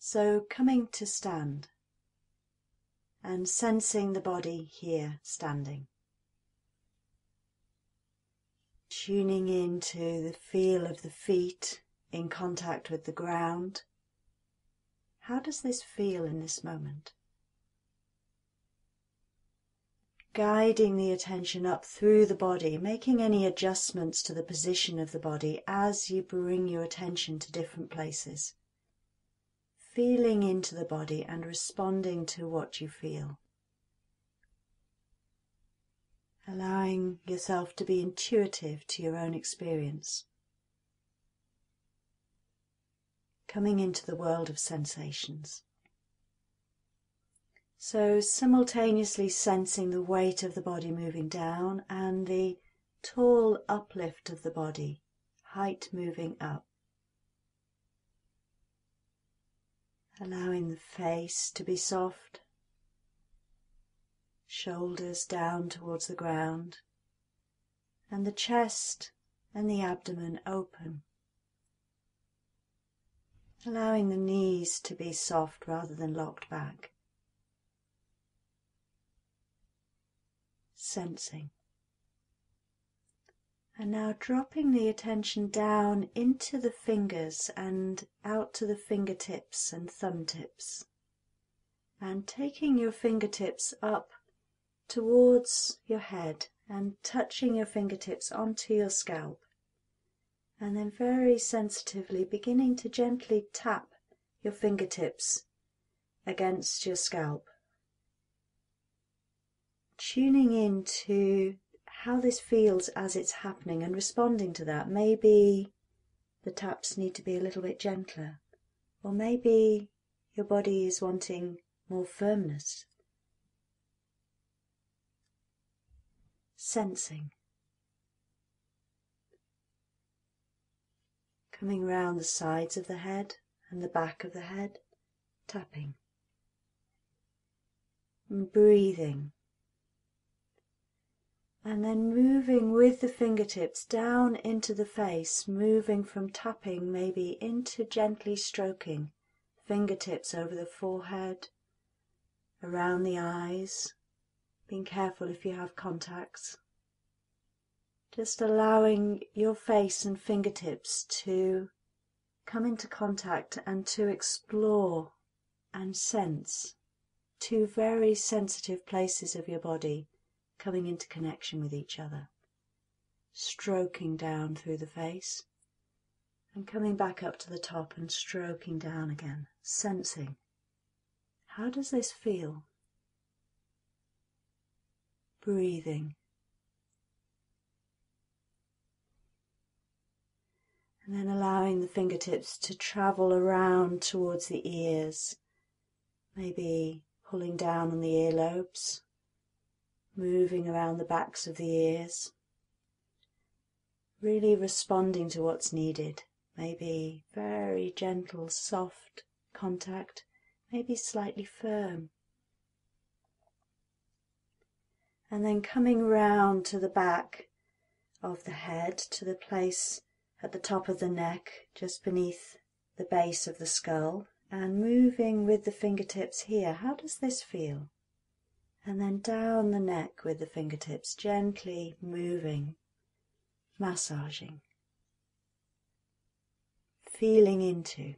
So coming to stand and sensing the body here standing. Tuning into the feel of the feet in contact with the ground. How does this feel in this moment? Guiding the attention up through the body, making any adjustments to the position of the body as you bring your attention to different places. Feeling into the body and responding to what you feel. Allowing yourself to be intuitive to your own experience. Coming into the world of sensations. So simultaneously sensing the weight of the body moving down and the tall uplift of the body, height moving up. Allowing the face to be soft, shoulders down towards the ground, and the chest and the abdomen open. Allowing the knees to be soft rather than locked back. Sensing. And now dropping the attention down into the fingers and out to the fingertips and thumb tips. And taking your fingertips up towards your head and touching your fingertips onto your scalp. And then very sensitively beginning to gently tap your fingertips against your scalp. Tuning into how this feels as it's happening and responding to that. Maybe the taps need to be a little bit gentler, or maybe your body is wanting more firmness. Sensing. Coming round the sides of the head and the back of the head, tapping. And breathing. And then moving with the fingertips down into the face, moving from tapping maybe into gently stroking, fingertips over the forehead, around the eyes, being careful if you have contacts. Just allowing your face and fingertips to come into contact and to explore and sense two very sensitive places of your body coming into connection with each other. Stroking down through the face and coming back up to the top and stroking down again, sensing. How does this feel? Breathing. And then allowing the fingertips to travel around towards the ears, maybe pulling down on the earlobes, moving around the backs of the ears, really responding to what's needed. Maybe very gentle, soft contact, maybe slightly firm. And then coming round to the back of the head, to the place at the top of the neck, just beneath the base of the skull, and moving with the fingertips here. How does this feel? And then down the neck with the fingertips, gently moving, massaging, feeling into,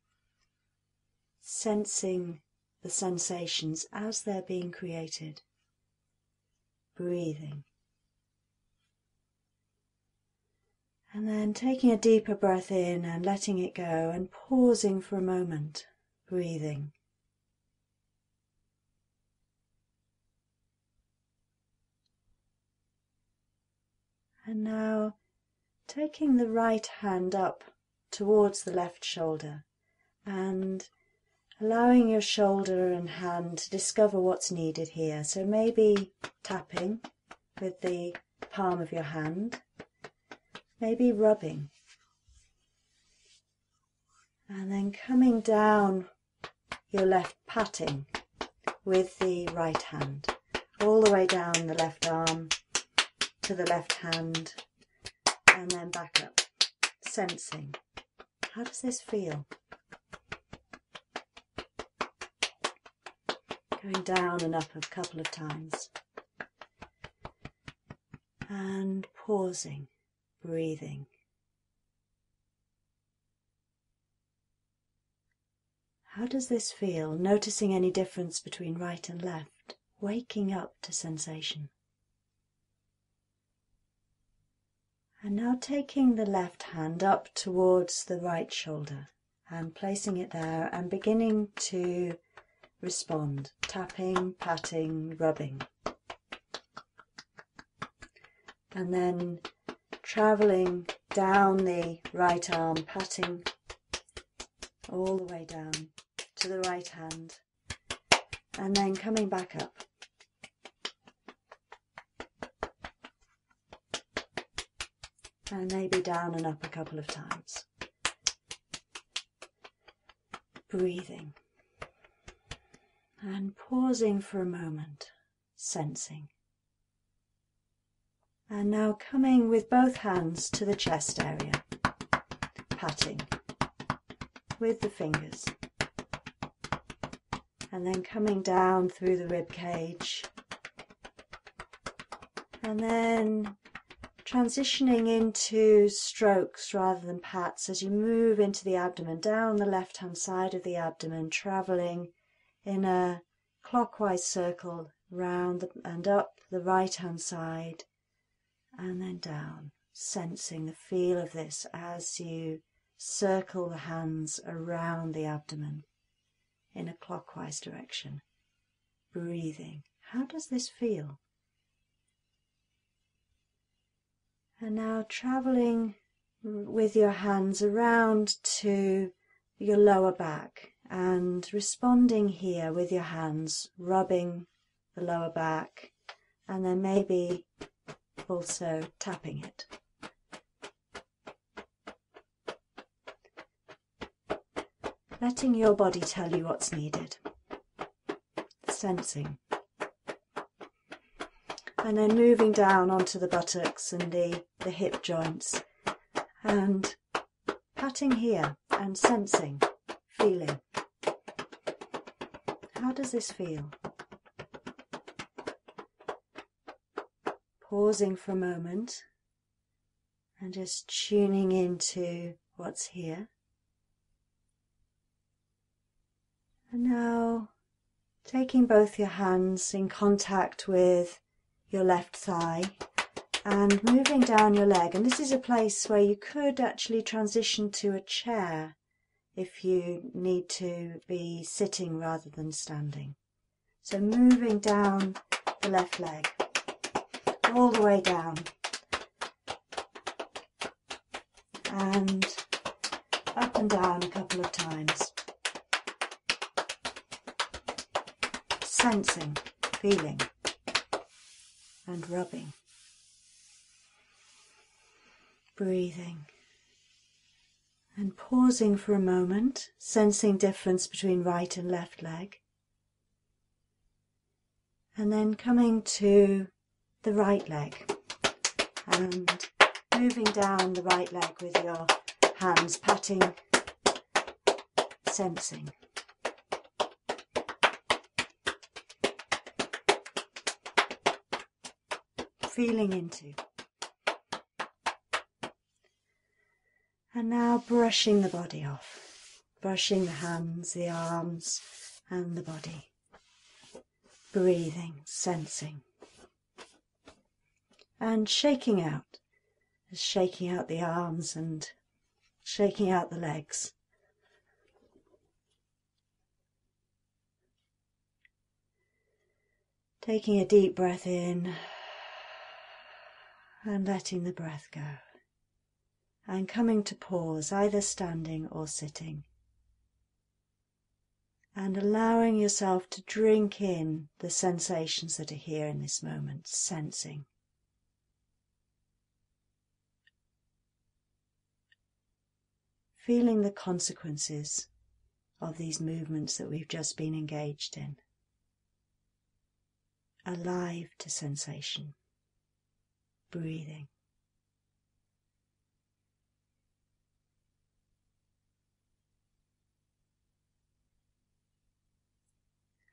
sensing the sensations as they're being created, breathing. And then taking a deeper breath in and letting it go and pausing for a moment, breathing. And now taking the right hand up towards the left shoulder and allowing your shoulder and hand to discover what's needed here. So maybe tapping with the palm of your hand, maybe rubbing, and then coming down your left, patting with the right hand, all the way down the left arm to the left hand, and then back up, sensing. How does this feel? Going down and up a couple of times. And pausing, breathing. How does this feel? Noticing any difference between right and left, waking up to sensation. And now taking the left hand up towards the right shoulder and placing it there and beginning to respond, tapping, patting, rubbing. And then travelling down the right arm, patting all the way down to the right hand, and then coming back up. And maybe down and up a couple of times. Breathing. And pausing for a moment, sensing. And now coming with both hands to the chest area, patting with the fingers. And then coming down through the rib cage. And then transitioning into strokes rather than pats as you move into the abdomen, down the left-hand side of the abdomen, travelling in a clockwise circle round and up the right-hand side, and then down, sensing the feel of this as you circle the hands around the abdomen in a clockwise direction. Breathing. How does this feel? And now travelling with your hands around to your lower back and responding here with your hands, rubbing the lower back and then maybe also tapping it. Letting your body tell you what's needed. Sensing. And then moving down onto the buttocks and the hip joints and patting here and sensing, feeling. How does this feel? Pausing for a moment and just tuning into what's here. And now taking both your hands in contact with your left thigh and moving down your leg, and this is a place where you could actually transition to a chair if you need to be sitting rather than standing. So moving down the left leg all the way down and up and down a couple of times, sensing, feeling and rubbing, breathing and pausing for a moment, sensing difference between right and left leg, and then coming to the right leg and moving down the right leg with your hands, patting, sensing. Feeling into. And now brushing the body off, brushing the hands, the arms and the body. Breathing, sensing. And shaking out the arms and shaking out the legs. Taking a deep breath in and letting the breath go, and coming to pause, either standing or sitting, and allowing yourself to drink in the sensations that are here in this moment, sensing. Feeling the consequences of these movements that we've just been engaged in. Alive to sensation. Breathing.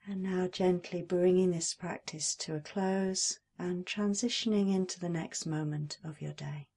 And now gently bringing this practice to a close and transitioning into the next moment of your day.